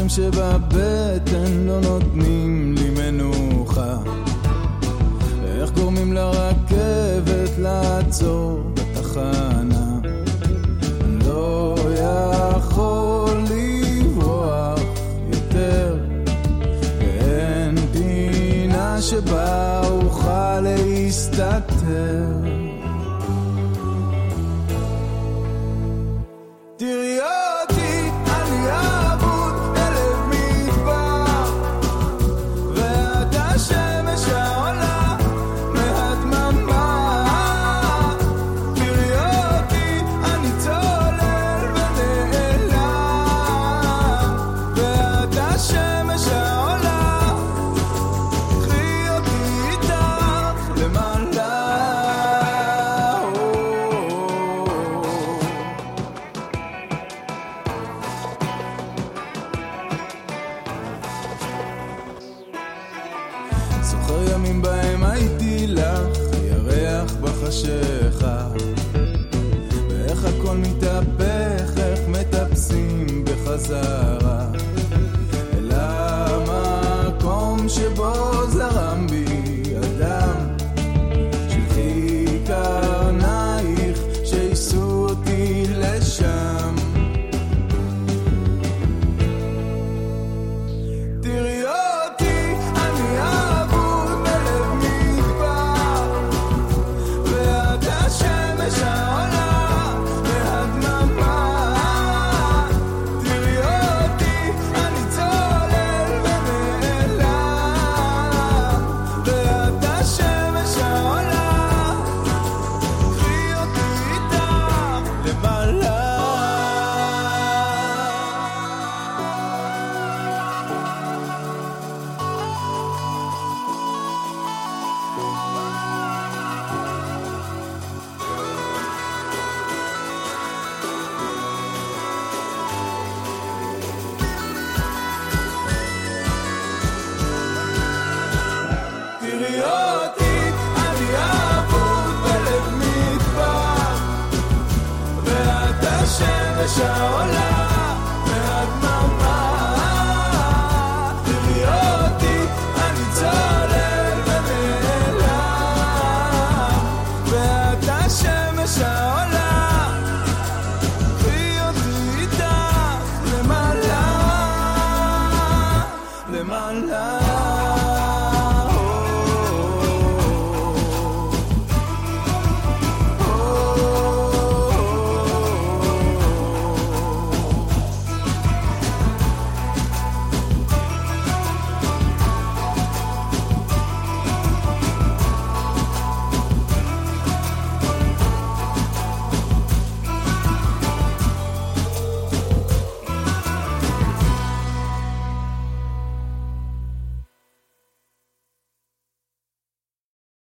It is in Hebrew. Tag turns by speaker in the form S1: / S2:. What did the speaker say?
S1: סיפורים שבבטן לא נותנים לי מנוחה. איך גורמים לרכבת לעצור בתחנה. אני לא יכול לברוח יותר, ואין פינה שבה אוכל להסתתר. תראי אותי, אני אבוד בלב מדבר, ואת השמש העולה מהדממה. תראי אותי, אני צולל ונעלם, ואת השמש העולה, קחי אותי איתך למעלה. זוכר ימים בהם הייתי לך ירח בחשיכה, ואיך הכל מתהפך, איך מטפסים בחזרה אל המקום שבו זרם בי אדם. שלחי קרנייך שיסו אותי לשם. תראי אותי, אני אבוד בלב מדבר, ואת השמש העולה מהדממה. תראי אותי, אני צולל ונעלם, ואת השמש העולה, קחי אותי איתך למעלה. תראי אותי, אני אבוד בלב מדבר, ואת השמש העולה